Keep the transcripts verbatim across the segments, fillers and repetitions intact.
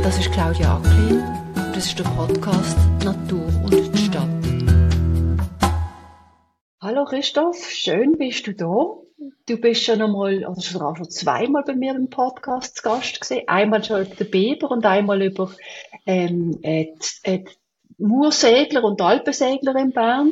Das ist Claudia Acklin und das ist der Podcast Natur und die Stadt. Hallo Christoph, schön bist du da. Du bist schon einmal, also schon auch schon zweimal bei mir im Podcast zu Gast gewesen. Einmal schon über den Biber und einmal über ähm, äh, die, äh, die Moorsegler und Alpensegler in Bern.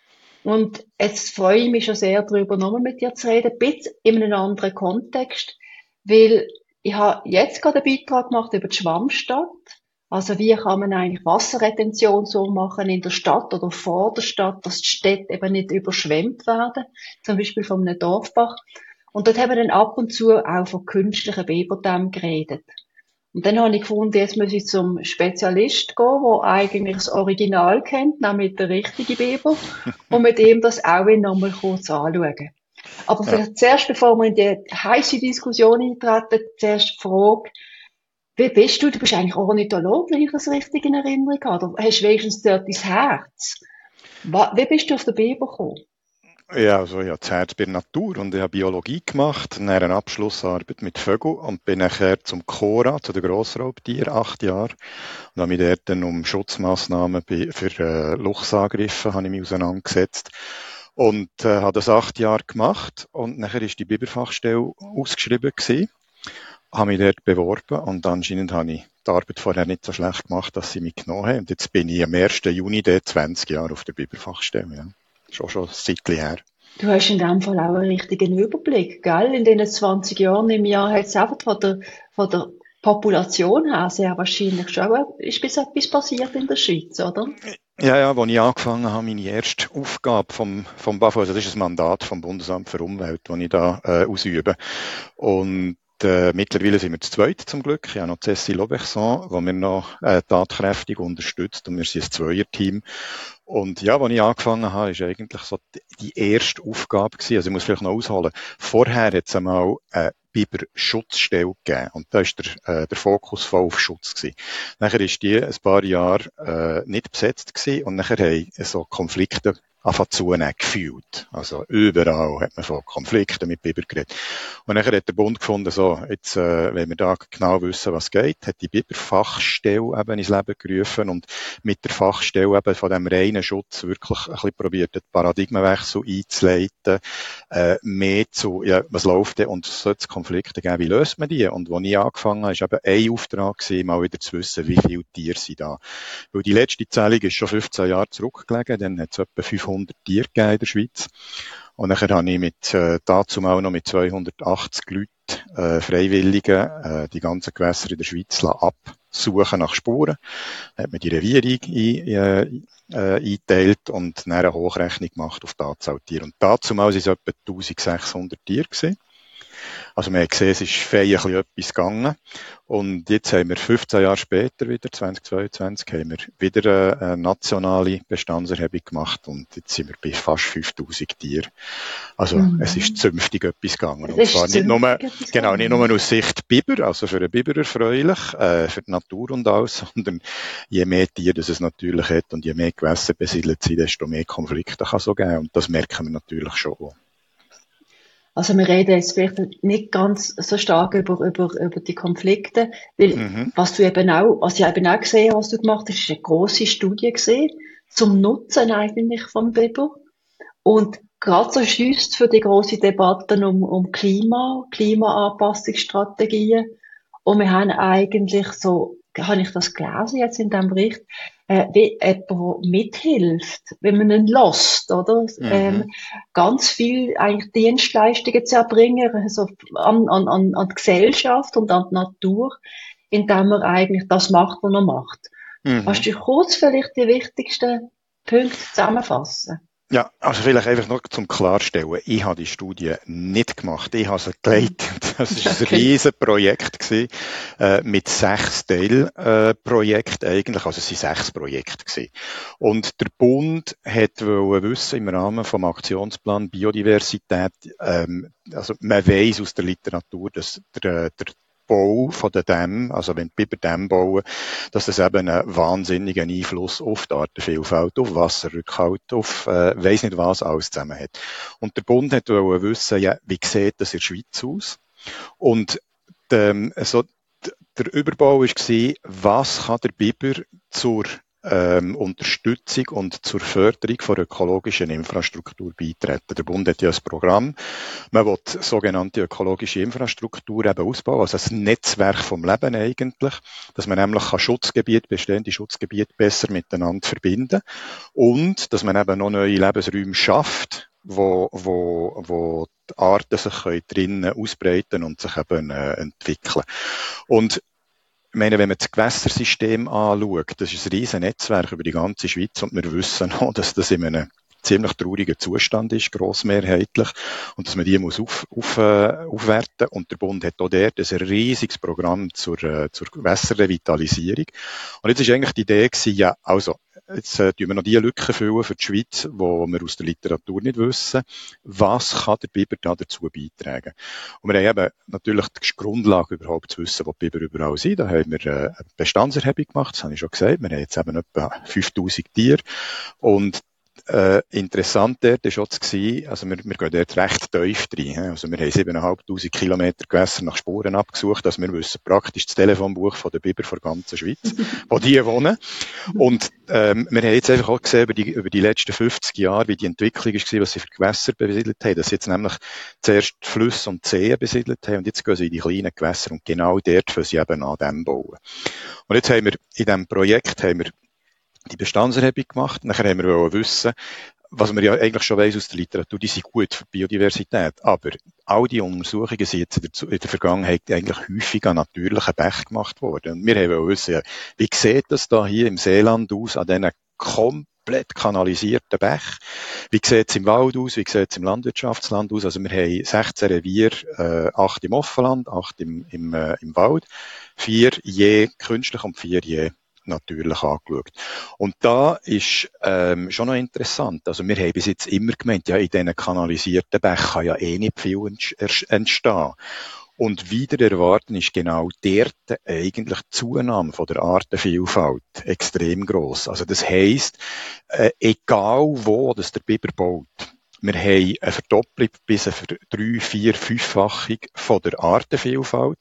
Und jetzt freue ich mich schon sehr darüber, nochmal mit dir zu reden, ein bisschen in einem anderen Kontext, weil ich habe jetzt gerade einen Beitrag gemacht über die Schwammstadt. Also wie kann man eigentlich Wasserretention so machen in der Stadt oder vor der Stadt, dass die Städte eben nicht überschwemmt werden, zum Beispiel von einem Dorfbach. Und dort haben wir dann ab und zu auch von künstlichen Biberdämmen geredet. Und dann habe ich gefunden, jetzt muss ich zum Spezialist gehen, der eigentlich das Original kennt, nämlich der richtige Biber, und mit ihm das auch nochmal kurz anschauen. Aber Ja. vielleicht zuerst, bevor wir in die heisse Diskussion eintreten, zuerst die Frage, wie bist du? Du bist eigentlich Ornithologe, wenn ich das richtig in Erinnerung habe. Oder hast du wenigstens dort dein Herz? Wa- Wie bist du auf den Biber gekommen? Ja, also ich habe das Herz bei der Natur und ich habe Biologie gemacht, dann eine Abschlussarbeit mit Vögeln und bin nachher zum Cora, zu den Grossraubtieren, acht Jahre. Und habe mich dort dann um Schutzmassnahmen bei- für äh, Luchsangriffe habe ich mich auseinandergesetzt. Und äh, habe das acht Jahre gemacht und nachher ist die Biberfachstelle ausgeschrieben gewesen. Habe mich dort beworben und anscheinend habe ich die Arbeit vorher nicht so schlecht gemacht, dass sie mich genommen haben. Und jetzt bin ich am ersten Juni dort zwanzig Jahre auf der Biberfachstelle. Ja. Schon schon ein Zeitchen her. Du hast in dem Fall auch einen richtigen Überblick, gell? In diesen zwanzig Jahren im Jahr hat es einfach von der, von der Population her sehr wahrscheinlich schon auch ist bis etwas passiert in der Schweiz, oder? Ja, ja, als ich angefangen habe, meine erste Aufgabe vom, vom BAFU, also das ist ein Mandat vom Bundesamt für Umwelt, das ich da äh, ausübe. Und äh, mittlerweile sind wir zu zweit zum Glück. Ich habe noch Cécile Auberson, die mir noch äh, tatkräftig unterstützt und wir sind ein Zweierteam. Und ja, als ich angefangen habe, ist eigentlich so die, die erste Aufgabe gewesen. Also ich muss vielleicht noch ausholen. Vorher hat es einmal eine Biberschutzstelle gegeben. Und da ist der, äh, der Fokus voll auf Schutz gewesen. Nachher ist die ein paar Jahre äh, nicht besetzt gewesen und nachher haben so Konflikte angefangen zunehmen, gefühlt. Also überall hat man von Konflikten mit Biber geredet. Und nachher hat der Bund gefunden, so, jetzt, äh, wenn wir da genau wissen, was geht, hat die Biberfachstelle eben ins Leben gerufen und mit der Fachstelle eben von dem reinen Schutz wirklich ein bisschen probiert, den Paradigmenwechsel einzuleiten, äh, mehr zu, ja, was läuft denn und sollte es Konflikte geben, wie löst man die? Und als ich angefangen habe, ist eben ein Auftrag gewesen, mal wieder zu wissen, wie viele Tiere sind da. Weil die letzte Zählung ist schon fünfzehn Jahre zurückgelegen, dann hat es etwa fünfhundert Tiere gegeben in der Schweiz. Und nachher habe ich mit, äh, dazu auch noch mit zweihundertachtzig Leuten, äh, Freiwilligen, äh, die ganzen Gewässer in der Schweiz absuchen nach Spuren. Dann hat man die Reviere ein, äh, äh, eingeteilt und dann eine Hochrechnung gemacht auf die Anzahl Tiere. Und dazu mal sind es etwa eintausendsechshundert Tiere gewesen. Also man hat gesehen, es ist fein ein bisschen etwas gegangen. Und jetzt haben wir fünfzehn Jahre später, wieder zweitausendzweiundzwanzig, haben wir wieder eine nationale Bestandserhebung gemacht und jetzt sind wir bei fast fünftausend Tieren. Also Mhm. es ist zünftig etwas gegangen. Es Und ist zwar nicht nur, zünftig etwas genau, gegangen. nicht nur aus Sicht Biber, also für den Biber erfreulich, äh, für die Natur und alles, sondern je mehr Tiere das es natürlich hat und je mehr Gewässer besiedelt sind, desto mehr Konflikte kann es auch geben. Und das merken wir natürlich schon auch. Also wir reden jetzt vielleicht nicht ganz so stark über, über, über die Konflikte, weil Mhm. was du eben auch, was ich eben auch gesehen habe, was du gemacht hast, ist eine grosse Studie gesehen zum Nutzen eigentlich vom Biber. Und gerade so just für die grosse Debatten um, um Klima, Klimaanpassungsstrategien. Und wir haben eigentlich so, habe ich das gelesen jetzt in diesem Bericht, äh, wie jemand, der mithilft, wenn man ihn lässt, oder? Mhm. Ähm, ganz viel eigentlich Dienstleistungen zu erbringen, also an, an, an, an die Gesellschaft und an die Natur, indem man eigentlich das macht, was er macht. Mhm. Kannst du kurz vielleicht die wichtigsten Punkte zusammenfassen? Ja, also vielleicht einfach noch zum Klarstellen. Ich habe die Studie nicht gemacht. Ich habe sie geleitet. Das war ein Okay. riesen Projekt gewesen, äh, mit sechs Teilprojekten eigentlich. Also es waren sechs Projekte gewesen. Und der Bund hat wollen wissen, im Rahmen vom Aktionsplan Biodiversität, ähm, also man weiss aus der Literatur, dass der, der Bau von den Dämmen, also wenn die Biber Dämme bauen, dass das eben einen wahnsinnigen Einfluss auf die Artenvielfalt, auf Wasserrückhalt, auf äh, weiss nicht was alles zusammen hat. Und der Bund hat wollen wissen, ja, wie sieht das in der Schweiz aus? Und ähm, so der Überbau war, was kann der Biber zur ähm, Unterstützung und zur Förderung von ökologischen Infrastruktur beitreten. Der Bund hat ja ein Programm. Man will sogenannte ökologische Infrastruktur eben ausbauen, also ein Netzwerk vom Leben eigentlich, dass man nämlich kann Schutzgebiete, bestehende Schutzgebiete besser miteinander verbinden und dass man eben noch neue Lebensräume schafft, wo, wo, wo die Arten sich drinnen ausbreiten und sich eben äh, entwickeln. Und ich meine, wenn man das Gewässersystem anschaut, das ist ein riesen Netzwerk über die ganze Schweiz und wir wissen auch, dass das in einem ziemlich traurigen Zustand ist, grossmehrheitlich, und dass man die muss auf, auf, äh, aufwerten. Und der Bund hat auch dort ein riesiges Programm zur, äh, zur Gewässerrevitalisierung. Und jetzt ist eigentlich die Idee gewesen, ja, also, jetzt äh, tun wir noch die Lücken füllen für die Schweiz, wo wir aus der Literatur nicht wissen. Was kann der Biber da dazu beitragen? Und wir haben eben natürlich die Grundlage überhaupt zu wissen, wo die Biber überall sind. Da haben wir äh, eine Bestandserhebung gemacht, das habe ich schon gesagt. Wir haben jetzt eben etwa fünftausend Tiere. Und Äh, interessant dort war auch zu sehen, also wir, wir gehen dort recht tief rein. Also wir haben siebeneinhalbtausend Kilometer Gewässer nach Spuren abgesucht, also wir wissen praktisch das Telefonbuch von den Biber der ganzen Schweiz, wo die wohnen. Und ähm, wir haben jetzt einfach auch gesehen über die, über die letzten fünfzig Jahre, wie die Entwicklung ist, was sie für Gewässer besiedelt haben. Dass sie jetzt nämlich zuerst Flüsse und Seen besiedelt haben und jetzt gehen sie in die kleinen Gewässer und genau dort für sie eben an dem bauen. Und jetzt haben wir in diesem Projekt haben wir die Bestandserhebung gemacht. Nachher haben wir wissen, was man ja eigentlich schon weiss aus der Literatur, die sind gut für Biodiversität. Aber all die Untersuchungen sind jetzt in der, in der Vergangenheit eigentlich häufig an natürlichen Bächen gemacht worden. Und wir haben wissen, wie sieht das da hier im Seeland aus, an diesen komplett kanalisierten Bächen? Wie sieht es im Wald aus? Wie sieht es im Landwirtschaftsland aus? Also wir haben sechzehn Revier, äh, acht im Offenland, acht im, im, äh, im Wald, vier je künstlich und vier je natürlich angeschaut. Und da ist ähm, schon noch interessant. Also wir haben bis jetzt immer gemeint, ja, in diesen kanalisierten Bächen kann ja eh nicht viel entstehen. Und wieder erwarten ist genau dort eigentlich die Zunahme von der Artenvielfalt extrem gross. Also das heisst, äh, egal wo das der Biber baut, wir haben eine Verdopplung bis eine drei-, vier-, fünffachung von der Artenvielfalt.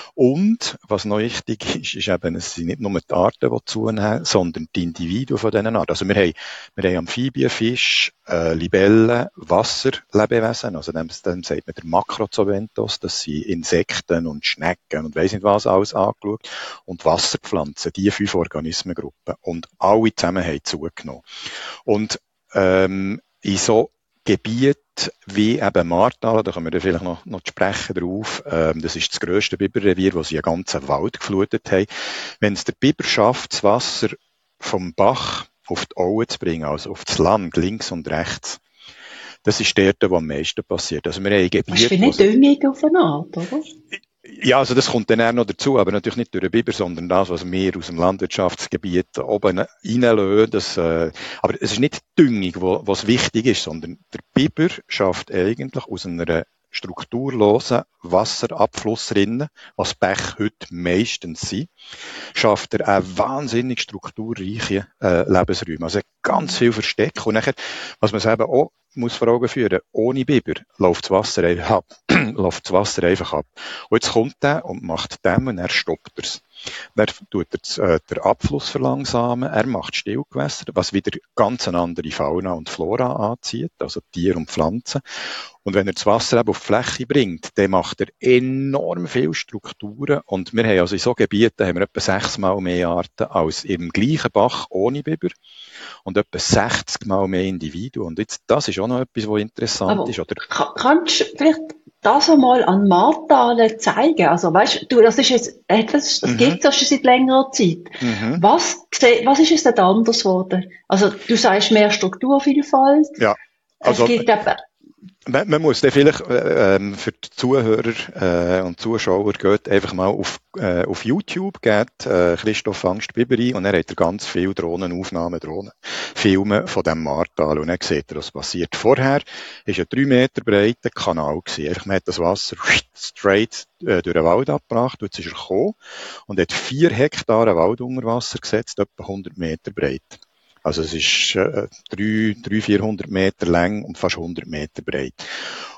Und, was noch wichtig ist, ist eben, es sind nicht nur die Arten, die zunehmen, sondern die Individuen von diesen Arten. Also wir haben, wir haben Amphibien, Fisch, äh, Libellen, Wasserlebewesen, also dem, dem sagt man der Macrozooventos, das sind Insekten und Schnecken und weiss nicht was alles angeschaut. Und Wasserpflanzen, diese fünf Organismengruppen. Und alle zusammen haben zugenommen. Und, ähm, in so Gebiet wie eben Martalen, da kommen wir dann vielleicht noch, noch zu sprechen drauf, ähm, das ist das grösste Biberrevier, wo sie einen ganzen Wald geflutet haben. Wenn es der Biber schafft, das Wasser vom Bach auf die Aue zu bringen, also auf das Land, links und rechts, das ist dort, wo am meisten passiert. Also wir haben ein Gebiet, das ist wie eine Düngung auf eine Art, oder? Ja, also das kommt dann eher noch dazu, aber natürlich nicht durch den Biber, sondern das, was wir aus dem Landwirtschaftsgebiet oben reinlösen. Das, äh, aber es ist nicht die Düngung, wo, was wichtig ist, sondern der Biber schafft eigentlich aus einer strukturlosen Wasserabflussrinne, was Bäche heute meistens sind, schafft er eine wahnsinnig strukturreiche äh, Lebensräume. Also ganz viel Versteck. Und nachher, was man eben auch muss vor Augen führen, ohne Biber läuft das Wasser einfach ab. läuft das Wasser einfach ab. Und jetzt kommt er und macht Dämme und er stoppt es. Dann tut er äh, den Abfluss verlangsamen, er macht Stillgewässer, was wieder ganz eine andere Fauna und Flora anzieht, also Tiere und Pflanzen. Und wenn er das Wasser eben auf die Fläche bringt, dann macht er enorm viele Strukturen. Und wir haben also in so Gebieten haben wir etwa sechsmal mehr Arten als im gleichen Bach ohne Biber und etwa sechzig Mal mehr Individuen. Und jetzt, das ist auch noch etwas, was interessant Aber ist. Oder? Kannst du vielleicht das einmal an Martalen zeigen? Also weißt du, das ist jetzt etwas, das mhm. gibt es ja schon seit längerer Zeit. Mhm. Was, was ist jetzt denn anders geworden? Also du sagst mehr Strukturvielfalt. Ja. Also, es gibt eben Man, man muss dann vielleicht äh, für die Zuhörer äh, und Zuschauer geht einfach mal auf, äh, auf YouTube, geht äh, Christoph Angst-Biberi und er hat ganz viele Drohnenaufnahmen, Drohnenfilme von diesem Martal und dann sieht er, was passiert. Vorher ist ein drei Meter breiter Kanal gewesen. Einfach, man hat das Wasser straight äh, durch den Wald abgebracht, jetzt ist er gekommen und hat vier Hektar Wald unter Wasser gesetzt, etwa hundert Meter breit. Also es ist äh, drei, vierhundert Meter lang und fast hundert Meter breit.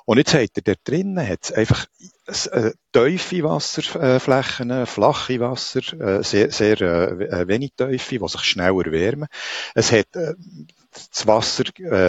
Und jetzt hat er dort drinnen hat's einfach äh, tiefe Wasserflächen, flache Wasser, äh, sehr, sehr äh, wenig Tiefe, die sich schneller wärmen. Es hat äh, das Wasser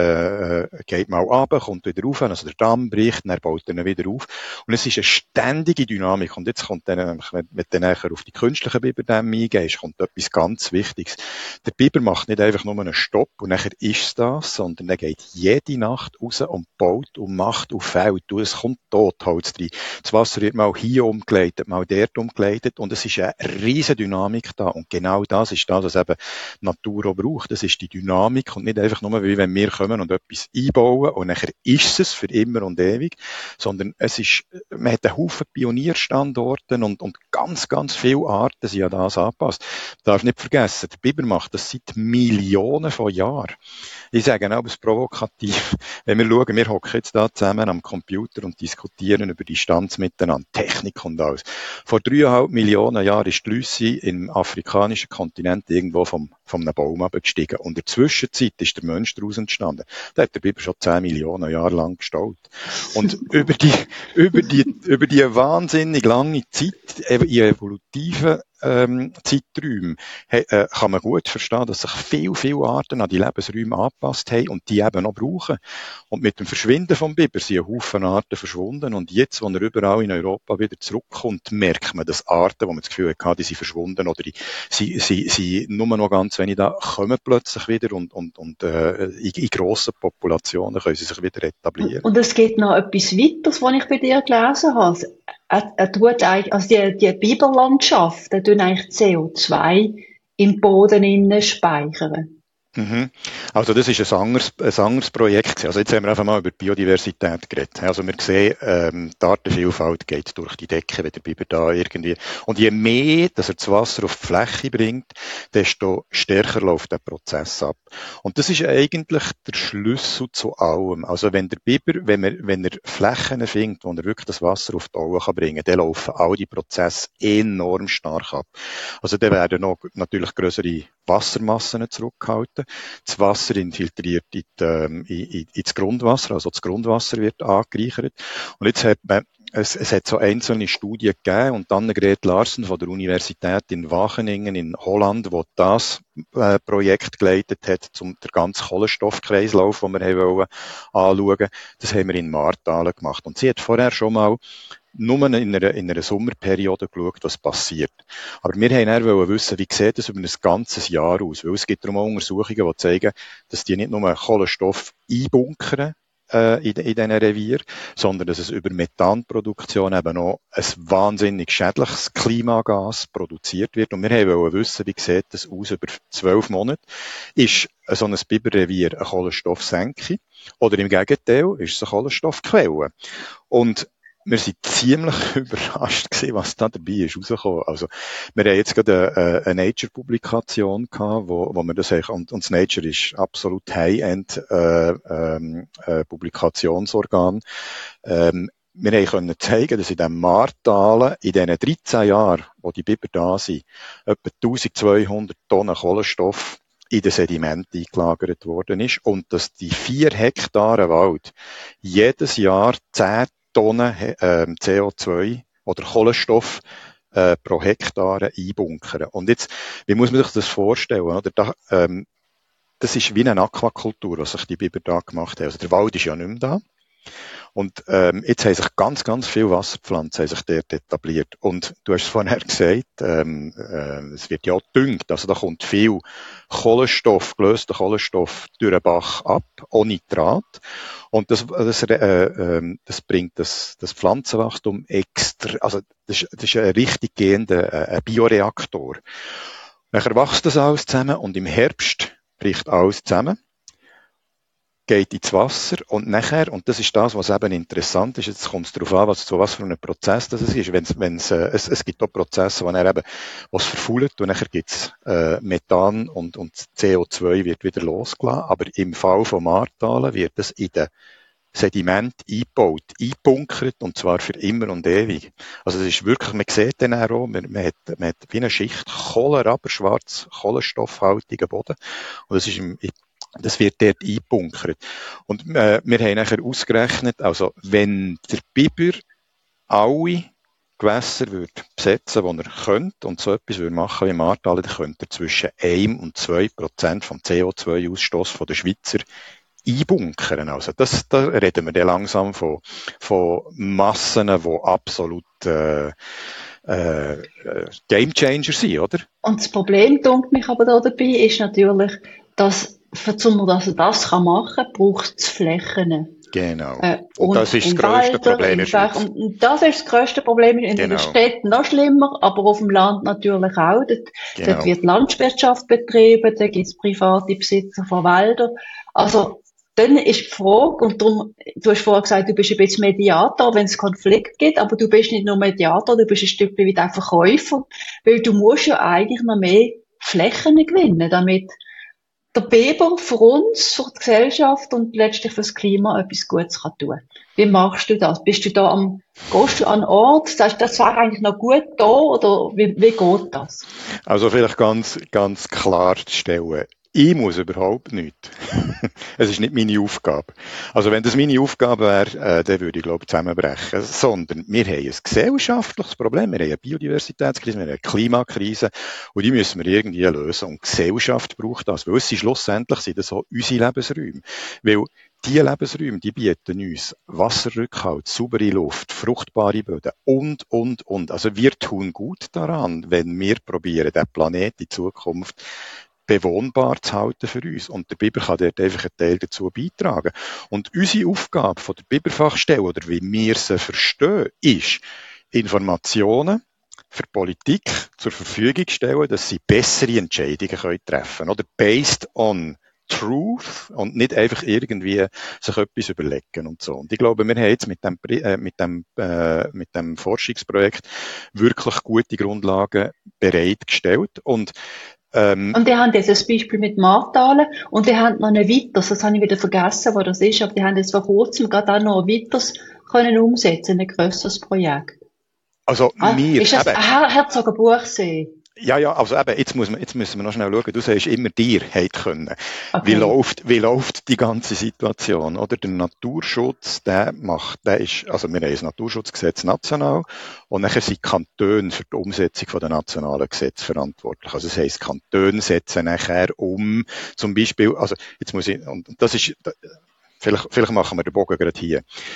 äh, geht mal runter, kommt wieder rauf, also der Damm bricht, dann baut er wieder auf. Und es ist eine ständige Dynamik. Und jetzt kommt dann, wenn du nachher auf die künstlichen Biberdämme eingehst, kommt etwas ganz Wichtiges. Der Biber macht nicht einfach nur einen Stopp und nachher ist es das, sondern er geht jede Nacht raus und baut und macht und fällt. Und es kommt Totholz rein. Das Wasser wird mal hier umgeleitet, mal dort umgeleitet und es ist eine riesige Dynamik da. Und genau das ist das, was eben die Natur auch braucht. Das ist die Dynamik und nicht einfach nur, wie wenn wir kommen und etwas einbauen und nachher ist es für immer und ewig, sondern es ist, man hat einen Haufen Pionierstandorte und, und ganz, ganz viele Arten sind an das angepasst. Du darfst nicht vergessen, der Biber macht das seit Millionen von Jahren. Ich sage auch, es ist provokativ. Wenn wir schauen, wir hocken jetzt da zusammen am Computer und diskutieren über Distanz miteinander, Technik und alles. Vor dreieinhalb Millionen Jahren ist die Lucy im afrikanischen Kontinent irgendwo vom, vom einem Baum abgestiegen. Und in der Zwischenzeit ist der Mensch daraus entstanden. Da hat der Biber schon zehn Millionen Jahre lang gestaut. Und über die, über die, über die wahnsinnig lange Zeit, in evolutiven ähm, Zeiträumen, he, äh, kann man gut verstehen, dass sich viele, viele Arten an die Lebensräume angepasst haben und die eben noch brauchen. Und mit dem Verschwinden vom Biber sind ein Haufen Arten verschwunden und jetzt, wo er überall in Europa wieder zurückkommt, merkt man, dass Arten, wo man das Gefühl hatte, die sind verschwunden oder die, sie, sie, sie nur noch ganz wenig da, kommen plötzlich wieder und, und, und äh, in, in grossen Populationen können sie sich wieder etablieren. Und es geht noch etwas weiteres, was ich bei dir gelesen habe. Er, er tut eigentlich, also die, die Biberlandschaft, der tut eigentlich C O zwei im Boden innen speichern. Mhm. Also das ist ein anderes, ein anderes Projekt. Also jetzt haben wir einfach mal über die Biodiversität geredet. Also wir sehen, ähm, die Artenvielfalt geht durch die Decke, wenn der Biber da irgendwie... Und je mehr, dass er das Wasser auf die Fläche bringt, desto stärker läuft der Prozess ab. Und das ist eigentlich der Schlüssel zu allem. Also wenn der Biber, wenn er, wenn er Flächen findet, wo er wirklich das Wasser auf die Aue kann bringen, dann laufen all die Prozesse enorm stark ab. Also dann werden noch natürlich größere Wassermassen zurückgehalten. Das Wasser infiltriert in, die, ähm, in, in, ins Grundwasser, also das Grundwasser wird angereichert. Und jetzt hat man, es, es hat so einzelne Studien gegeben und Annegret Larsen von der Universität in Wageningen in Holland, wo das äh, Projekt geleitet hat, zum der ganzen Kohlenstoffkreislauf, den wir haben anschauen wollen. Das haben wir in Martalen gemacht. Und sie hat vorher schon mal nur in einer, in einer Sommerperiode geschaut, was passiert. Aber wir haben dann wissen, wie sieht das über ein ganzes Jahr aus? Weil es gibt darum auch Untersuchungen, die zeigen, dass die nicht nur Kohlenstoff einbunkern, äh, in, in diesen Revier, sondern dass es über Methanproduktion eben auch ein wahnsinnig schädliches Klimagas produziert wird. Und wir haben wissen, wie sieht das aus über zwölf Monate? Ist so ein Biberrevier eine Kohlenstoffsenke? Oder im Gegenteil, ist es eine Kohlenstoffquelle? Und wir sind ziemlich überrascht gewesen, was da dabei ist rausgekommen. Also, wir haben jetzt gerade eine, eine Nature-Publikation gehabt, wo, wo wir das eigentlich, und, und das Nature ist absolut High-End, äh, ähm, äh, Publikationsorgan. Ähm, wir haben können zeigen, dass in dem Martalen, in diesen dreizehn Jahren, wo die Biber da sind, etwa eintausendzweihundert Tonnen Kohlenstoff in den Sediment eingelagert worden ist und dass die vier Hektare Wald jedes Jahr zehn Tonnen äh, C O zwei oder Kohlenstoff äh, pro Hektar einbunkern. Und jetzt, wie muss man sich das vorstellen? Oder? Da, ähm, das ist wie eine Aquakultur, was sich die Biber da gemacht haben. Also der Wald ist ja nicht mehr da. Und ähm, jetzt haben sich ganz, ganz viele Wasserpflanzen haben sich dort etabliert. Und du hast es vorher gesagt, ähm, äh, es wird ja auch gedüngt. Also da kommt viel Kohlenstoff, gelöster Kohlenstoff durch den Bach ab, ohne Nitrat. Und das, das, äh, äh, das bringt das, das Pflanzenwachstum extra, also das ist, das ist ein richtig gehender äh, ein Bioreaktor. Nachher wächst das alles zusammen und im Herbst bricht alles zusammen, geht ins Wasser und nachher, und das ist das, was eben interessant ist, jetzt kommt es darauf an, was, so was für ein Prozess das ist. Wenn's, wenn's, äh, es, es gibt auch Prozesse, wo er eben was verfault und nachher gibt's äh, Methan und, und C O zwei wird wieder losgelassen, aber im Fall von Martalen wird es in den Sediment eingebaut, eingebunkert und zwar für immer und ewig. Also es ist wirklich, man sieht dann auch, man, man, hat, man hat wie eine Schicht Kohlenraber, schwarz, kohlenstoffhaltigen Boden und das ist im, Das wird dort eingebunkert. Und äh, wir haben nachher ausgerechnet, also wenn der Biber alle Gewässer würde besetzen, die er könnte und so etwas würde machen wie im Ahrtal, dann könnte er zwischen eins und zwei Prozent vom C O zwei Ausstoß der Schweizer einbunkern. Also das, da reden wir dann langsam von, von Massen, die absolut äh, äh, Gamechanger sind, oder? Und das Problem, denkt mich aber da dabei, ist natürlich, dass, für, um dass er das machen kann, braucht es Flächen. Genau. Äh, und, und das ist das grösste Wälder, Problem in der Schweiz. Und, und das ist das grösste Problem. In genau. den Städten noch schlimmer, aber auf dem Land natürlich auch. Dort, genau. dort wird Landwirtschaft betrieben, da gibt es private Besitzer von Wäldern. Also, dann ist die Frage, und darum, du hast vorher gesagt, du bist ein bisschen Mediator, wenn es Konflikt gibt, aber du bist nicht nur Mediator, du bist ein Stück weit auch Verkäufer, weil du musst ja eigentlich noch mehr Flächen gewinnen, damit der Biber für uns, für die Gesellschaft und letztlich für das Klima etwas Gutes kann tun. Wie machst du das? Bist du da am, gehst du an einen Ort, sagst du, das wäre eigentlich noch gut da, oder wie, wie geht das? Also vielleicht ganz, ganz klar zu stellen. Ich muss überhaupt nichts. Es ist nicht meine Aufgabe. Also wenn das meine Aufgabe wäre, äh, dann würde ich, glaube ich, zusammenbrechen. Sondern wir haben ein gesellschaftliches Problem. Wir haben eine Biodiversitätskrise, wir haben eine Klimakrise. Und die müssen wir irgendwie lösen. Und die Gesellschaft braucht das. Weil es sind schlussendlich sind das so unsere Lebensräume. Weil die Lebensräume, die bieten uns Wasserrückhalt, saubere Luft, fruchtbare Böden und, und, und. Also wir tun gut daran, wenn wir probieren, den Planeten in Zukunft bewohnbar zu halten für uns. Und der Biber kann dort einfach einen Teil dazu beitragen. Und unsere Aufgabe von der Biberfachstelle, oder wie wir sie verstehen, ist, Informationen für Politik zur Verfügung stellen, dass sie bessere Entscheidungen können treffen können. Oder based on Truth und nicht einfach irgendwie sich etwas überlegen und so. Und ich glaube, wir haben jetzt mit dem, äh, mit dem, äh, mit dem Forschungsprojekt wirklich gute Grundlagen bereitgestellt. Und Ähm, und die haben jetzt ein Beispiel mit Marktalen und die haben noch ein weiteres, das habe ich wieder vergessen, wo das ist, aber die haben jetzt vor kurzem gerade auch noch ein weiteres können umsetzen, ein grösseres Projekt. Also ah, wir, ist das eben, Her Herzogenbuchsee? Ja, ja, also eben, jetzt, muss man, jetzt müssen wir noch schnell schauen. Du sagst immer, dir hätte können. Okay. Wie läuft, wie läuft die ganze Situation? Oder der Naturschutz, der macht, der ist, also wir haben ein Naturschutzgesetz national und nachher sind Kantone für die Umsetzung von den nationalen Gesetzen verantwortlich. Also das heisst, Kantone setzen nachher um, zum Beispiel, also jetzt muss ich, und das ist, vielleicht, vielleicht machen wir den Bogen gerade hier.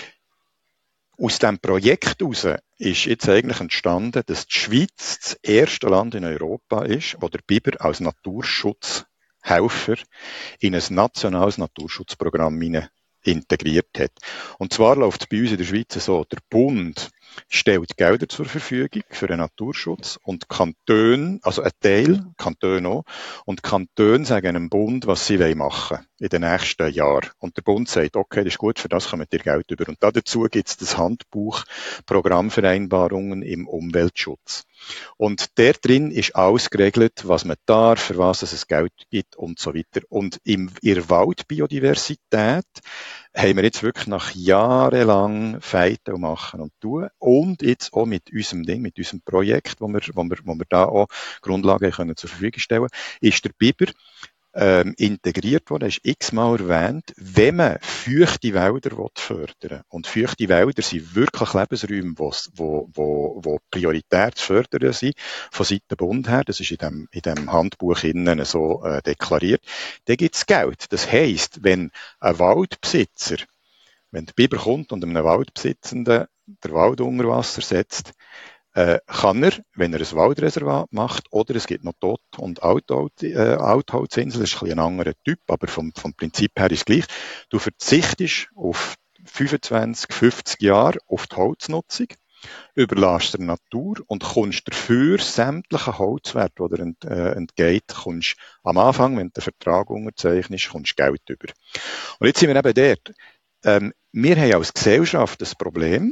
Aus diesem Projekt heraus ist jetzt eigentlich entstanden, dass die Schweiz das erste Land in Europa ist, wo der Biber als Naturschutzhelfer in ein nationales Naturschutzprogramm integriert hat. Und zwar läuft es bei uns in der Schweiz so, der Bund stellt Gelder zur Verfügung für den Naturschutz und Kantone, also ein Teil, Kantone auch, und Kantone sagen dem Bund, was sie machen wollen in den nächsten Jahren. Und der Bund sagt, okay, das ist gut, für das kommt ihr Geld über. Und dazu gibt es das Handbuch Programmvereinbarungen im Umweltschutz. Und der drin ist alles geregelt, was man darf, für was es Geld gibt und so weiter. Und im, in der Waldbiodiversität haben wir jetzt wirklich nach jahrelang Feiten und machen und tun. Und jetzt auch mit unserem Ding, mit unserem Projekt, wo wir, wo wir, wo wir da auch Grundlagen können zur Verfügung stellen, ist der Biber ähm, integriert worden, ist x-mal erwähnt, wenn man feuchte Wälder fördern will. Und feuchte Wälder sind wirklich Lebensräume, wo, wo, wo, wo prioritär zu fördern sind, von Seiten Bund her. Das ist in dem, in dem Handbuch innen so äh, deklariert. Da gibt es Geld. Das heisst, wenn ein Waldbesitzer, wenn der Biber kommt und einem Waldbesitzenden der Wald unter Wasser setzt, äh, kann er, wenn er ein Waldreservat macht, oder es gibt noch Tot- und Altholzinseln, Altholzinseln, das ist ein, ein anderer Typ, aber vom, vom Prinzip her ist es gleich. Du verzichtest auf fünfundzwanzig, fünfzig Jahre auf die Holznutzung, überlässt der Natur und kommst dafür sämtliche Holzwerte, die dir ent, äh, entgeht, kommst am Anfang, wenn du den Vertrag unterzeichnest, kommst Geld über. Und jetzt sind wir eben dort. Ähm, wir haben als Gesellschaft das Problem,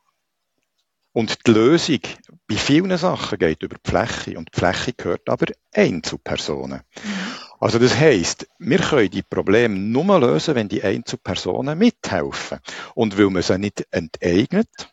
und die Lösung bei vielen Sachen geht über die Fläche. Und die Fläche gehört aber Einzelpersonen. Also das heisst, wir können die Probleme nur lösen, wenn die Einzelpersonen mithelfen. Und weil man sie nicht enteignet,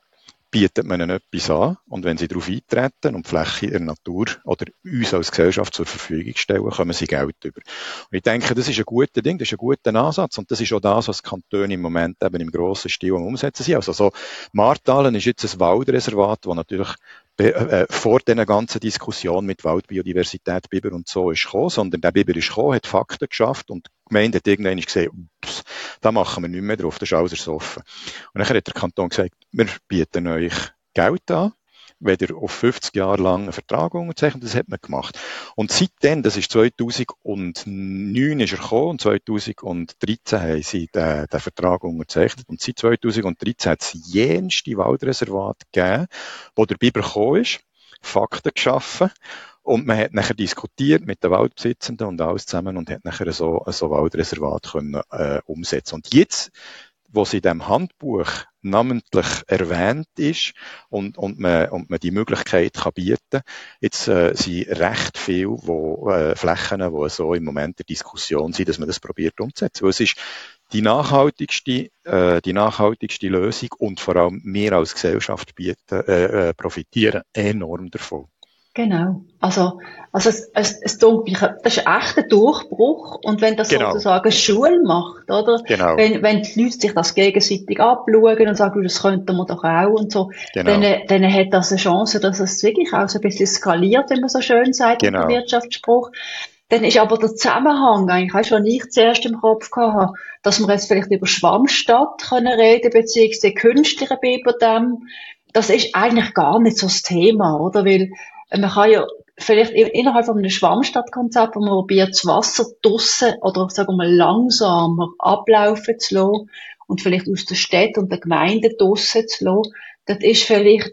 bietet man ihnen etwas an und wenn sie darauf eintreten und die Fläche in der Natur oder uns als Gesellschaft zur Verfügung stellen, kommen sie Geld über. Und ich denke, das ist ein guter Ding, das ist ein guter Ansatz und das ist auch das, was die Kantone im Moment eben im grossen Stil am Umsetzen sind. Also so Martalen ist jetzt ein Waldreservat, das natürlich äh, vor dieser ganzen Diskussion mit Waldbiodiversität, Biber und so ist gekommen, sondern der Biber ist gekommen, hat Fakten geschafft und die Gemeinde hat irgendwann gesehen, ups, da machen wir nicht mehr drauf, das ist alles ersoffen. Und dann hat der Kanton gesagt, wir bieten euch Geld an, wenn ihr auf fünfzig Jahre lang einen Vertrag unterzeichnet, das hat man gemacht. Und seitdem, das ist zweitausendneun ist er gekommen und zweitausenddreizehn haben sie den, den Vertrag unterzeichnet. Und seit zweitausenddreizehn hat es jenste Waldreservat gegeben, wo der Biber gekommen ist, Fakten geschaffen. Und man hat nachher diskutiert mit den Waldbesitzenden und alles zusammen und hat nachher so, so Waldreservat können, äh, umsetzen. Und jetzt, wo es in diesem Handbuch namentlich erwähnt ist und, und, man, und man die Möglichkeit kann bieten, jetzt äh, sind recht viele wo, äh, Flächen, die so im Moment der Diskussion sind, dass man das probiert umzusetzen. Weil es ist die nachhaltigste, äh, die nachhaltigste Lösung und vor allem wir als Gesellschaft bieten, äh, äh, profitieren enorm davon. Genau. Also, also es, es, es tut mich, das ist echt ein Durchbruch. Und wenn das Genau. sozusagen Schule macht, oder? Genau. Wenn, wenn die Leute sich das gegenseitig abschauen und sagen, das könnten wir doch auch und so, Genau. dann, dann hat das eine Chance, dass es wirklich auch so ein bisschen skaliert, wenn man so schön sagt, Genau. im Wirtschaftsspruch. Dann ist aber der Zusammenhang eigentlich, weißt du, was ich zuerst im Kopf hatte, dass wir jetzt vielleicht über Schwammstadt können reden, beziehungsweise künstliche Biberdämme. Das ist eigentlich gar nicht so das Thema, oder? Weil, man kann ja vielleicht innerhalb von einem Schwammstadtkonzept, wo man probiert, das Wasser draussen oder sagen wir mal langsamer ablaufen zu lassen und vielleicht aus der Stadt und der Gemeinde draussen zu lassen, das ist vielleicht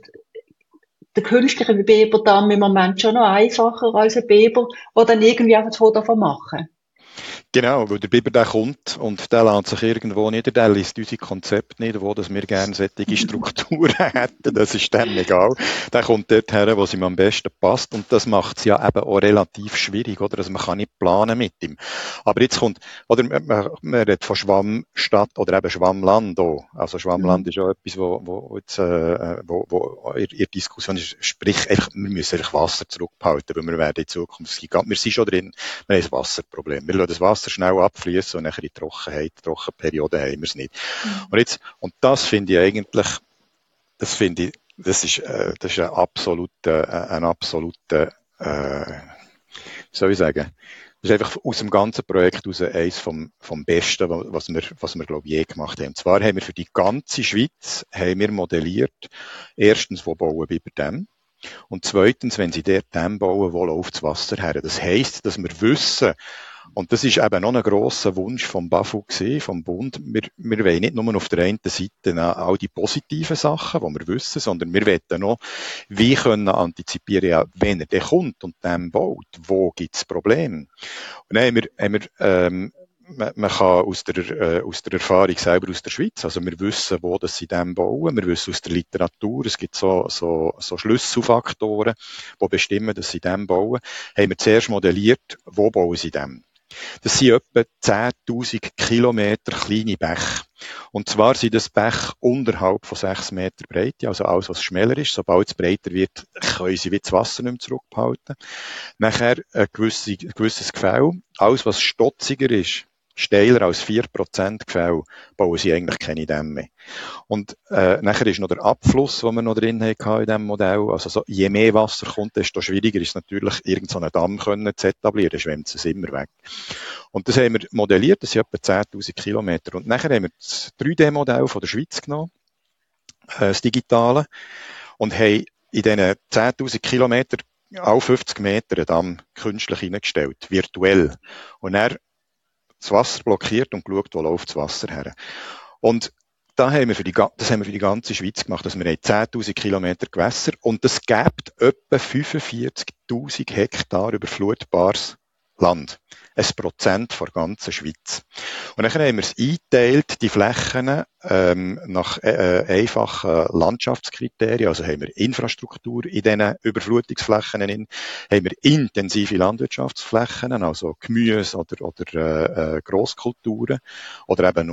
der künstliche Biberdamm im Moment schon noch einfacher als ein Biber, der dann irgendwie einfach das Foto davon machen. Genau, weil der Biber, der kommt und der lässt sich irgendwo nieder, der liest unser Konzept nicht, wo dass wir gerne solche Strukturen hätten, das ist dem egal. Der kommt dort her, wo es ihm am besten passt und das macht es ja eben auch relativ schwierig, oder? Also man kann nicht planen mit ihm. Aber jetzt kommt, oder man, man redet von Schwammstadt oder eben Schwammland auch. Also Schwammland mhm. ist auch etwas, wo, wo jetzt, äh, wo, wo in der Diskussion ist, sprich einfach, wir müssen einfach Wasser zurückbehalten, weil wir werden in Zukunft, wir sind schon drin, wir haben ein Wasserproblem. Wir lassen das Wasser schnell abfließen und nachher in Trockenheit, Trockenperiode haben wir es nicht. Mhm. Und jetzt, und das finde ich eigentlich, das finde ich, das ist, äh, das ist ein absoluter, äh, ein absoluter, äh, wie soll ich sagen, das ist einfach aus dem ganzen Projekt heraus eins vom, vom Besten, was wir, was wir, glaube ich, je gemacht haben. Und zwar haben wir für die ganze Schweiz, haben wir modelliert, erstens, wo bauen wir über dem? Und zweitens, wenn sie dort Dämme bauen, wo läuft das Wasser her? Das heisst, dass wir wissen, und das ist eben noch ein grosser Wunsch vom B A F U gewesen, vom Bund. Wir, wir wollen nicht nur auf der einen Seite all die positiven Sachen, die wir wissen, sondern wir wollen noch, wie können antizipieren, ja, wenn er dann kommt und Dämme baut, wo gibt es Probleme? Und dann haben wir, haben wir ähm, man, man kann aus der, äh, aus der Erfahrung selber aus der Schweiz, also wir wissen, wo das sie Dämme bauen, wir wissen aus der Literatur, es gibt so, so, so Schlüsselfaktoren, die bestimmen, dass sie Dämme bauen, haben wir zuerst modelliert, wo bauen sie Dämme. Das sind etwa zehntausend Kilometer kleine Bäche. Und zwar sind das Bäche unterhalb von sechs Meter Breite, also alles, was schmäler ist. Sobald es breiter wird, können sie wie das Wasser nicht mehr zurückbehalten. Nachher ein gewisses, ein gewisses Gefälle. Alles, was stotziger ist, steiler als vier Prozent Gefälle, bauen sie eigentlich keine Dämme mehr. Und äh, nachher ist noch der Abfluss, den wir noch drin hatten in diesem Modell. Also so, je mehr Wasser kommt, desto schwieriger ist es natürlich, irgendeinen so Damm können zu etablieren, dann schwemmt es immer weg. Und das haben wir modelliert, das sind etwa zehntausend Kilometer. Und nachher haben wir das drei D Modell von der Schweiz genommen, äh, das digitale, und haben in diesen zehntausend Kilometer alle fünfzig Meter einen Damm künstlich hineingestellt, virtuell. Und dann das Wasser blockiert und geschaut, wo läuft das Wasser her. Und da haben wir für die, das haben wir für die ganze Schweiz gemacht, dass wir zehntausend Kilometer Gewässer und das gibt etwa fünfundvierzigtausend Hektar überflutbares Land. Ein Prozent der ganzen Schweiz. Und dann haben wir es eingeteilt, die Flächen, ähm, nach äh, einfachen Landschaftskriterien. Also haben wir Infrastruktur in diesen Überflutungsflächen drin, haben wir intensive Landwirtschaftsflächen, also Gemüse oder, oder äh, Grosskulturen, oder eben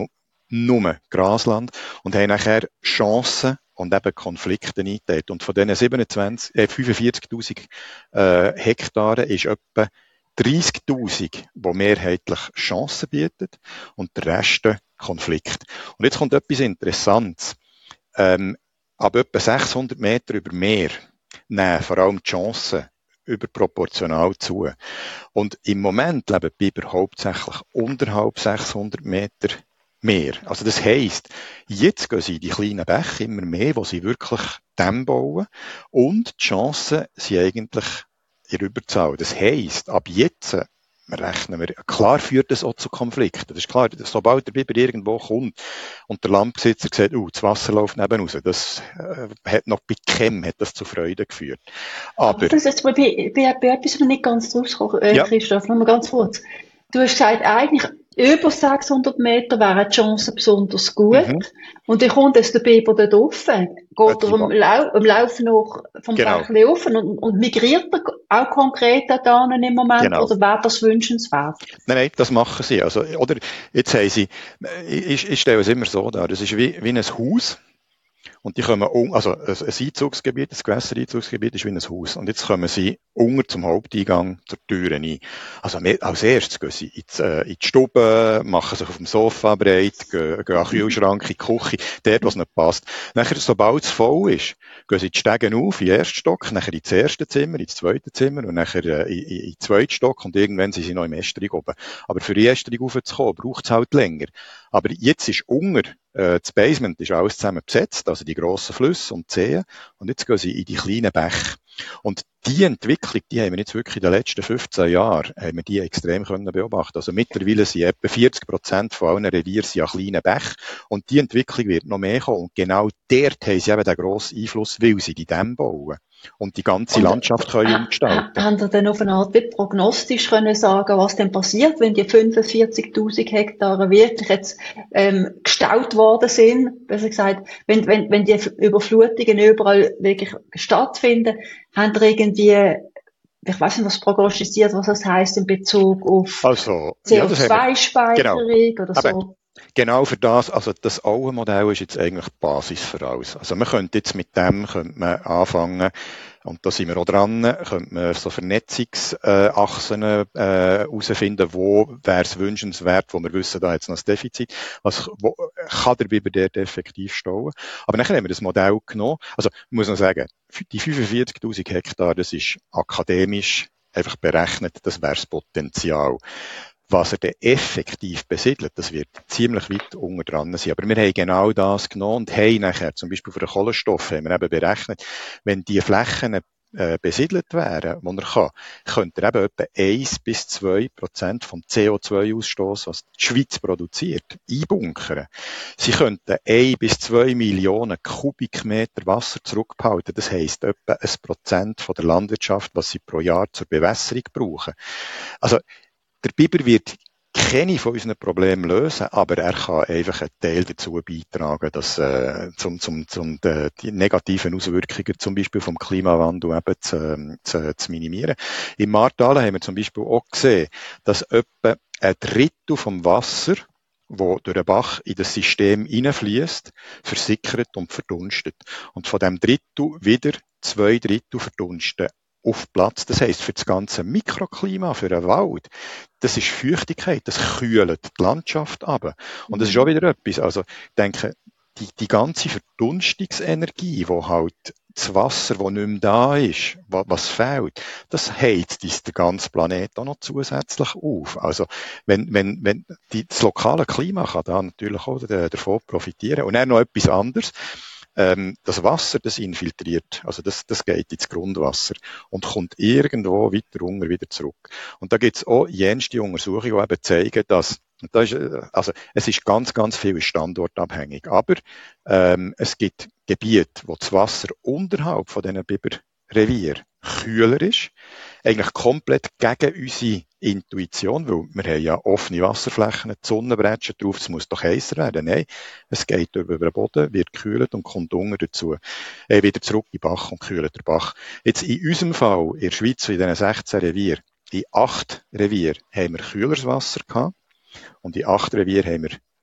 nur Grasland und haben nachher Chancen und eben Konflikte eingeteilt. Und von diesen siebenundzwanzig, äh, fünfundvierzigtausend äh, Hektaren ist etwa dreißigtausend, die mehrheitlich Chancen bieten und der Rest Konflikt. Und jetzt kommt etwas Interessantes. Ähm, ab etwa sechshundert Meter über Meer nehmen vor allem die Chancen überproportional zu. Und im Moment leben die Biber hauptsächlich unterhalb sechshundert Meter Meer. Also das heisst, jetzt gehen sie in die kleinen Bäche immer mehr, wo sie wirklich Dämme bauen. Und die Chancen sind eigentlich in Überzahl. Das heisst, ab jetzt rechnen wir, klar führt das auch zu Konflikten. Das ist klar, sobald der Biber irgendwo kommt und der Landbesitzer sagt, oh, das Wasser läuft neben raus, das äh, hat noch bei keinem hat das zu Freude geführt. Aber, Aber das ist jetzt bei, bei, bei etwas noch nicht ganz rausgekommen, äh, ja. Christoph, noch mal ganz kurz. Du hast gesagt, eigentlich über sechshundert Meter wären die Chancen besonders gut. Mhm. Und dann kommt jetzt der Biber dort rauf, geht Ja, die er am, wa- Lau am Lauf noch vom Genau. Bächli rauf und, und migriert er auch konkret da im Moment, Genau. oder wäre das wünschenswert? Nein, nein, das machen sie. Also, oder, jetzt haben sie, ich, ich stelle es immer so dar, das ist wie, wie ein Haus. Und die kommen, un, also, ein Einzugsgebiet, ein Gewässereinzugsgebiet ist wie ein Haus. Und jetzt kommen sie unter zum Haupteingang zur Tür ein. Also, als erstes gehen sie in die, äh, in die Stube, machen sich auf dem Sofa breit, gehen, gehen an den Kühlschrank, in die Küche, dort, was nicht passt. Nachher, sobald es voll ist, gehen sie die Stegen auf, in den ersten Stock, nachher ins erste Zimmer, ins zweite Zimmer und nachher äh, in, in, in den zweiten Stock und irgendwann sind sie noch im Estrich oben. Aber für die Estrich raufzukommen, braucht es halt länger. Aber jetzt ist unter, äh, das Basement ist alles zusammen besetzt, also die grossen Flüsse und Seen. Und jetzt gehen sie in die kleinen Bäche. Und die Entwicklung, die haben wir jetzt wirklich in den letzten fünfzehn Jahren, haben wir die extrem können beobachten. Also mittlerweile sind etwa vierzig Prozent von allen Revieren sind an kleinen Bächen. Und die Entwicklung wird noch mehr kommen. Und genau dort haben sie eben den grossen Einfluss, weil sie die Dämme bauen. Und die ganze Und, Landschaft können äh, umgestalten. äh, haben Sie dann auf eine Art wie prognostisch können sagen, was denn passiert, wenn die fünfundvierzigtausend Hektare wirklich jetzt ähm, gestaut worden sind? Besser gesagt, wenn, wenn, wenn die Überflutungen überall wirklich stattfinden, haben Sie irgendwie, ich weiß nicht, was prognostiziert, was das heisst in Bezug auf Also, C ja, O das haben wir, zwei-Speicherung genau. oder Aber so? genau für das, also das Auenmodell ist jetzt eigentlich die Basis für alles. Also man könnte jetzt mit dem könnte man anfangen, und da sind wir auch dran, könnte man so Vernetzungsachsen äh, herausfinden, wo wäre es wünschenswert, wo wir wissen, da hat es noch ein Defizit, was wo, kann der Biber dort effektiv stauen. Aber nachher haben wir das Modell genommen, also ich muss noch sagen, die fünfundvierzigtausend Hektar, das ist akademisch einfach berechnet, das wäre das Potenzial. Was er dann effektiv besiedelt, das wird ziemlich weit unten dran sein. Aber wir haben genau das genommen und haben nachher, zum Beispiel für den Kohlenstoff, haben wir eben berechnet, wenn die Flächen äh, besiedelt wären, die er kann, könnte er eben etwa eins bis zwei Prozent vom C O zwei Ausstoß, was die Schweiz produziert, einbunkern. Sie könnten ein bis zwei Millionen Kubikmeter Wasser zurückbehalten. Das heisst etwa ein Prozent von der Landwirtschaft, was sie pro Jahr zur Bewässerung brauchen. Also, der Biber wird keine von unseren Problemen lösen, aber er kann einfach einen Teil dazu beitragen, dass, äh, zum, zum, zum, die, die negativen Auswirkungen zum Beispiel vom Klimawandel eben zu, zu, zu minimieren. Im Martalen haben wir zum Beispiel auch gesehen, dass etwa ein Drittel vom Wasser, wo durch den Bach in das System hineinfließt, versickert und verdunstet. Und von dem Drittel wieder zwei Drittel verdunsten auf Platz. Das heisst, für das ganze Mikroklima, für den Wald, das ist Feuchtigkeit, das kühlt die Landschaft ab. Und das ist auch wieder etwas, also, ich denke, die, die ganze Verdunstungsenergie, wo halt das Wasser, das nicht mehr da ist, was fehlt, das heizt den ganzen Planet auch noch zusätzlich auf. Also, wenn, wenn, wenn, die, das lokale Klima kann da natürlich auch davon profitieren. Und dann noch etwas anderes. Ähm, das Wasser, das infiltriert, also das, das geht ins Grundwasser und kommt irgendwo weiter unten wieder zurück. Und da gibt's auch jenste Untersuchungen, die eben zeigen, dass, und da ist, also es ist ganz, ganz viel standortabhängig, aber ähm, es gibt Gebiete, wo das Wasser unterhalb von diesen Biberrevier kühler ist, eigentlich komplett gegen unsere Intuition, weil wir haben ja offene Wasserflächen, die Sonne brätscht drauf, es muss doch heißer werden. Nein, es geht über den Boden, wird gekühlt und kommt unten dazu. Äh, wieder zurück in den Bach und kühlt der Bach. Jetzt in unserem Fall, in der Schweiz, in diesen sechzehn Revier, in acht Revier haben wir kühleres Wasser gehabt und in acht Revier haben wir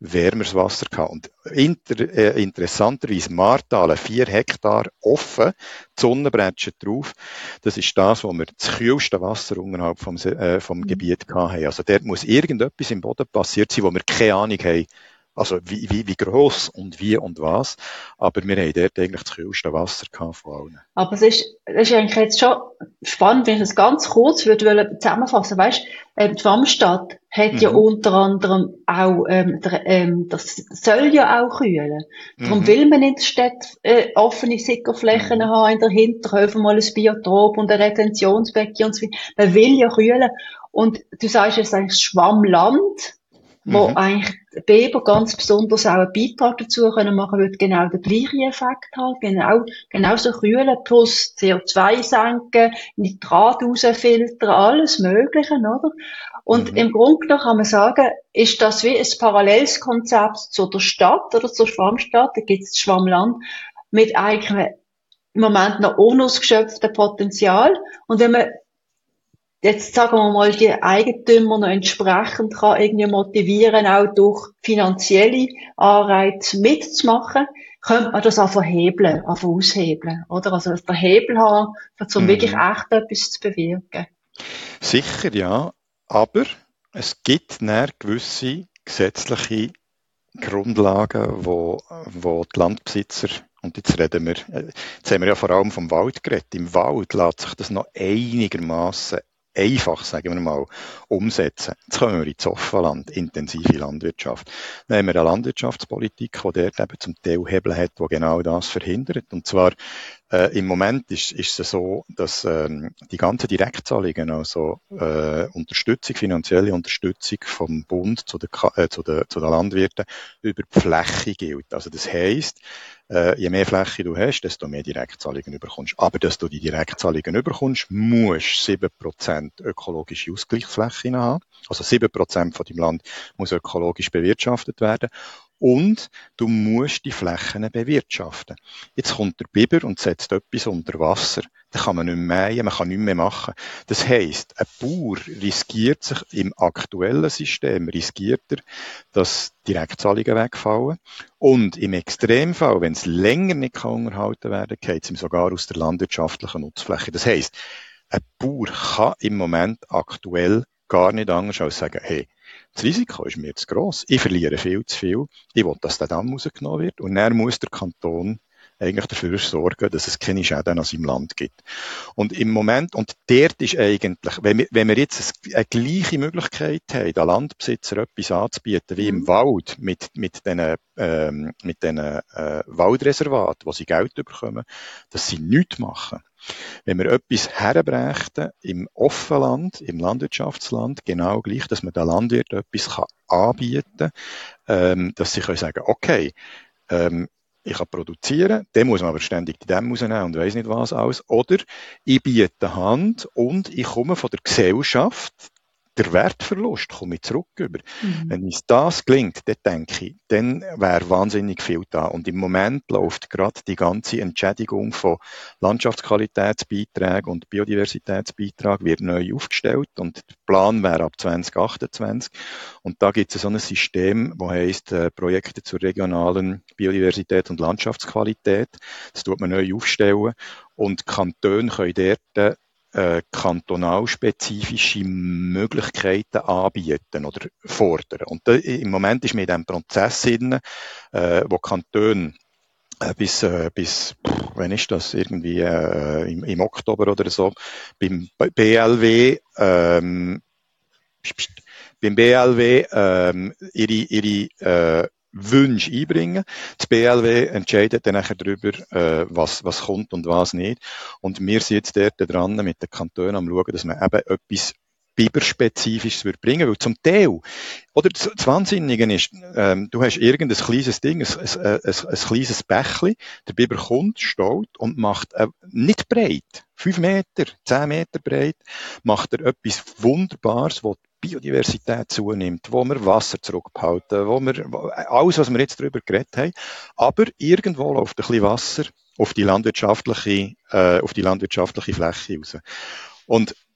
wärmeres Wasser gehabt. Und inter, äh, interessanterweise Martalen, vier Hektar offen, die Sonne bretschet drauf. Das ist das, wo wir das kühlste Wasser unterhalb vom, äh, vom Mhm. Gebiet gehabt haben. Also dort muss irgendetwas im Boden passiert sein, wo wir keine Ahnung haben, also wie, wie, wie gross und wie und was. Aber wir haben dort eigentlich das kühlste Wasser gehabt von allen. Aber es ist, es ist eigentlich jetzt schon spannend, wenn ich es ganz kurz würde wollen zusammenfassen. Weißt, ähm, die Schwammstadt hat ja Mhm. unter anderem auch, ähm, der, ähm, das soll ja auch kühlen. Darum Mhm. will man in der Stadt äh, offene Sickerflächen Mhm. haben, in der Hinterhöfe mal ein Biotop und ein Retentionsbecken und so weiter. Man will ja kühlen. Und du sagst jetzt eigentlich das Schwammland, wo Mhm. eigentlich die Biber ganz besonders auch einen Beitrag dazu können machen, wird genau den gleichen Effekt haben, genau, genauso kühlen plus C O zwei senken, Nitrat rausfiltern, alles Mögliche, oder? Und Mhm. im Grunde genommen kann man sagen, ist das wie ein paralleles Konzept zu der Stadt oder zur Schwammstadt, da gibt es das Schwammland, mit eigentlich im Moment noch unausgeschöpftem Potenzial. Und wenn man jetzt sagen wir mal, die Eigentümer noch entsprechend kann irgendwie motivieren, auch durch finanzielle Anreize mitzumachen, könnte man das auch verhebeln, auch aushebeln, oder? Also, den Hebel haben, um wirklich Mhm. echt etwas zu bewirken. Sicher, ja. Aber es gibt dann gewisse gesetzliche Grundlagen, wo, wo die Landbesitzer, und jetzt reden wir, äh, jetzt haben wir ja vor allem vom Wald geredet. Im Wald lässt sich das noch einigermaßen einfach, sagen wir mal, umsetzen. Jetzt kommen wir ins Offenland, intensive Landwirtschaft. Dann haben wir eine Landwirtschaftspolitik, die dort eben zum Teil Hebel hat, die genau das verhindert. Und zwar Äh, im Moment ist, ist es so, dass ähm, die ganzen Direktzahlungen, also äh, Unterstützung, finanzielle Unterstützung vom Bund zu den, äh, zu den, zu den Landwirten über die Fläche gilt. Also das heisst, äh, je mehr Fläche du hast, desto mehr Direktzahlungen überkommst. Aber dass du die Direktzahlungen überkommst, musst sieben Prozent ökologische Ausgleichsflächen haben. Also sieben Prozent von deinem Land muss ökologisch bewirtschaftet werden. Und du musst die Flächen bewirtschaften. Jetzt kommt der Biber und setzt etwas unter Wasser. Dann kann man nicht mehr mähen, man kann nichts mehr machen. Das heisst, ein Bauer riskiert sich im aktuellen System, riskiert er, dass Direktzahlungen wegfallen. Und im Extremfall, wenn es länger nicht kann unterhalten werden kann, geht es ihm sogar aus der landwirtschaftlichen Nutzfläche. Das heisst, ein Bauer kann im Moment aktuell gar nicht anders als sagen, hey, das Risiko ist mir zu gross. Ich verliere viel zu viel. Ich will, dass der Damm rausgenommen wird. Und dann muss der Kanton eigentlich dafür sorgen, dass es keine Schäden an seinem Land gibt. Und im Moment, und dort ist eigentlich, wenn wir, wenn wir jetzt eine gleiche Möglichkeit haben, den Landbesitzer etwas anzubieten, wie im Mhm. Wald, mit, mit diesen, ähm, mit diesen, äh, Waldreservaten, wo sie Geld bekommen, dass sie nichts machen. Wenn wir etwas herbrächten im Offenland, im Landwirtschaftsland, genau gleich, dass man den Landwirt etwas kann anbieten kann, ähm, dass sie können sagen, okay, ähm, ich kann produzieren, den muss man aber ständig die Dämme rausnehmen und weiss nicht was alles. Oder ich biete Hand und ich komme von der Gesellschaft, der Wertverlust komme ich zurück über. Mhm. Wenn uns das gelingt, dann denke ich, dann wäre wahnsinnig viel da. Und im Moment läuft gerade die ganze Entschädigung von Landschaftsqualitätsbeiträgen und Biodiversitätsbeitrag wird neu aufgestellt und der Plan wäre ab zwanzig achtundzwanzig. Und da gibt es so ein System, das heisst äh, Projekte zur regionalen Biodiversität und Landschaftsqualität. Das tut man neu aufstellen und Kantone können dort äh, kantonalspezifische Möglichkeiten anbieten oder fordern. Und da, im Moment ist man in diesem Prozess drin, äh, wo Kantone äh, bis, äh, bis, pff, wann ist das? Irgendwie äh, im, im Oktober oder so, beim B L W, ähm, pst, pst, beim B L W ähm, ihre, ihre äh, Wünsche einbringen. Das B L W entscheidet dann nachher darüber, äh, was, was kommt und was nicht. Und wir sind jetzt dort dran mit den Kantonen am schauen, dass man eben etwas Biberspezifisches wird bringen, weil zum Teil, oder das das Wahnsinnige ist, ähm, du hast irgendein kleines Ding, ein, ein, ein, ein kleines Bächli, der Biber kommt, staut und macht äh, nicht breit, fünf Meter, zehn Meter breit, macht er etwas Wunderbares, wo die Biodiversität zunimmt, wo wir Wasser zurückbehalten, wo wir, alles, was wir jetzt darüber geredet haben, aber irgendwo läuft ein bisschen Wasser auf die landwirtschaftliche, äh, auf die landwirtschaftliche Fläche raus. Und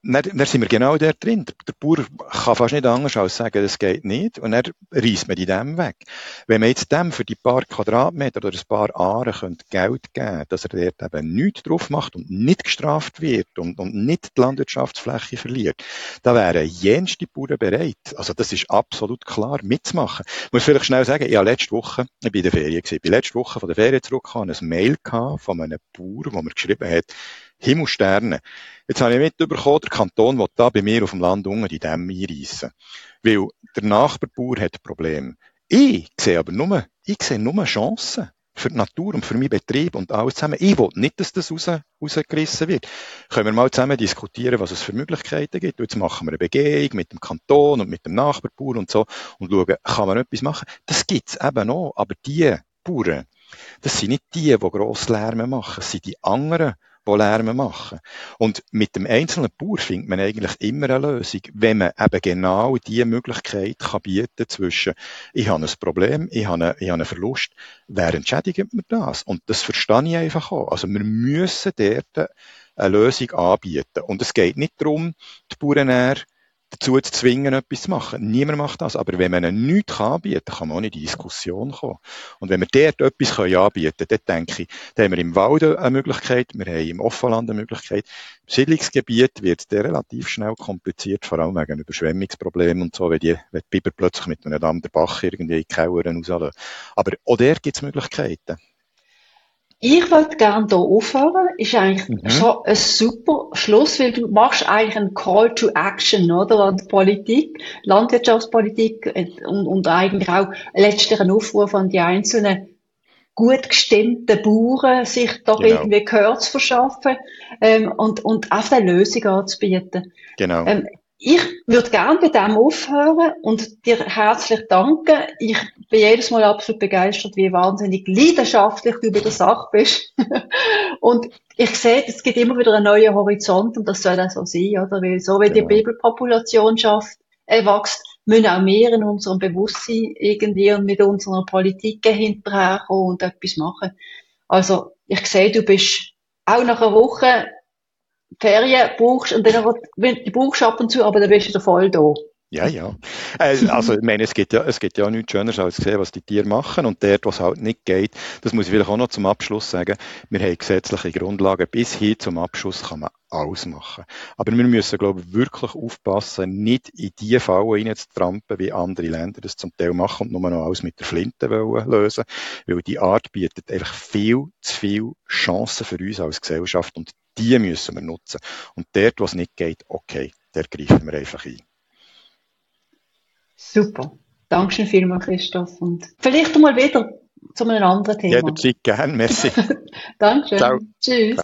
dann, dann sind wir genau dort drin. Der Bauer kann fast nicht anders als sagen, das geht nicht. Und dann reisst man die Dämme weg. Wenn man jetzt dem für die paar Quadratmeter oder ein paar Aare könnte Geld geben, dass er dort eben nichts drauf macht und nicht gestraft wird und, und nicht die Landwirtschaftsfläche verliert, da wären jenste Bauern bereit. Also das ist absolut klar, mitzumachen. Ich muss vielleicht schnell sagen, ich habe letzte Woche, ich bin in der Ferien gewesen, ich bin letzte Woche von der Ferien zurückgekommen, ein Mail gehabt von einem Bauer, wo mir geschrieben hat, Himmelsterne. Jetzt habe ich mitbekommen, der Kanton will da bei mir auf dem Land unten die Dämme einreissen. Weil der Nachbarbauer hat ein Problem. Ich sehe aber nur, ich sehe nur Chancen für die Natur und für meinen Betrieb und alles zusammen. Ich will nicht, dass das raus, rausgerissen wird. Können wir mal zusammen diskutieren, was es für Möglichkeiten gibt. Und jetzt machen wir eine Begehung mit dem Kanton und mit dem Nachbarbauer und so und schauen, kann man etwas machen? Das gibt's eben noch. Aber die Bauern, das sind nicht die, die gross Lärm machen. Das sind die anderen, die Lärm machen. Und mit dem einzelnen Bauer findet man eigentlich immer eine Lösung, wenn man eben genau diese Möglichkeit kann bieten zwischen, ich habe ein Problem, ich habe einen, ich habe einen Verlust, wer entschädigt mir das? Und das verstehe ich einfach auch. Also wir müssen dort eine Lösung anbieten. Und es geht nicht darum, die Bauern dazu zu zwingen, etwas zu machen. Niemand macht das. Aber wenn man ihnen nichts anbieten kann, kann man auch nicht in die Diskussion kommen. Und wenn wir dort etwas anbieten können, dann denke ich, dann haben wir im Wald eine Möglichkeit, wir haben im Offenland eine Möglichkeit. Im Siedlungsgebiet wird es relativ schnell kompliziert, vor allem wegen Überschwemmungsproblemen und so, wenn die, wenn die Biber plötzlich mit einem Damm der Bach irgendwie in die Keller rauslassen. Aber auch dort gibt es Möglichkeiten. Ich wollte gerne hier aufhören. Ist eigentlich Mhm. schon ein super Schluss, weil du machst eigentlich einen Call to Action, oder? An die Politik, Landwirtschaftspolitik und, und eigentlich auch letztlich einen Aufruf an die einzelnen gut gestimmten Bauern, sich doch Genau. irgendwie Gehör zu verschaffen, ähm, und, und auch eine Lösung anzubieten. Genau. Ähm, ich würde gerne bei dem aufhören und dir herzlich danken. Ich bin jedes Mal absolut begeistert, wie wahnsinnig leidenschaftlich du bei der Sache bist. Und ich sehe, es gibt immer wieder einen neuen Horizont und das soll auch so sein, oder? Weil so wie die Genau. Bibelpopulation schafft, äh, wächst, müssen auch wir in unserem Bewusstsein irgendwie und mit unserer Politik hinterherkommen und etwas machen. Also, ich sehe, du bist auch nach einer Woche Ferien brauchst und dann, die brauchst du ab und zu, aber dann bist du wieder voll da. Ja, ja. Äh, Also, ich meine, es gibt ja, es gibt ja nichts Schöneres, als zu sehen, was die Tiere machen. Und dort, was halt nicht geht, das muss ich vielleicht auch noch zum Abschluss sagen, wir haben gesetzliche Grundlagen. Bis hin zum Abschuss kann man alles machen. Aber wir müssen, glaube ich, wirklich aufpassen, nicht in die Fallen reinzutrampen, wie andere Länder das zum Teil machen und nur noch alles mit der Flinte wollen lösen. Weil die Art bietet einfach viel zu viele Chancen für uns als Gesellschaft und die müssen wir nutzen. Und dort, was nicht geht, okay, der greifen wir einfach ein. Super. Dankeschön vielmals, Christoph. Und vielleicht mal wieder zu einem anderen Thema. Jederzeit gern. Merci. Dankeschön. Ciao. Tschüss.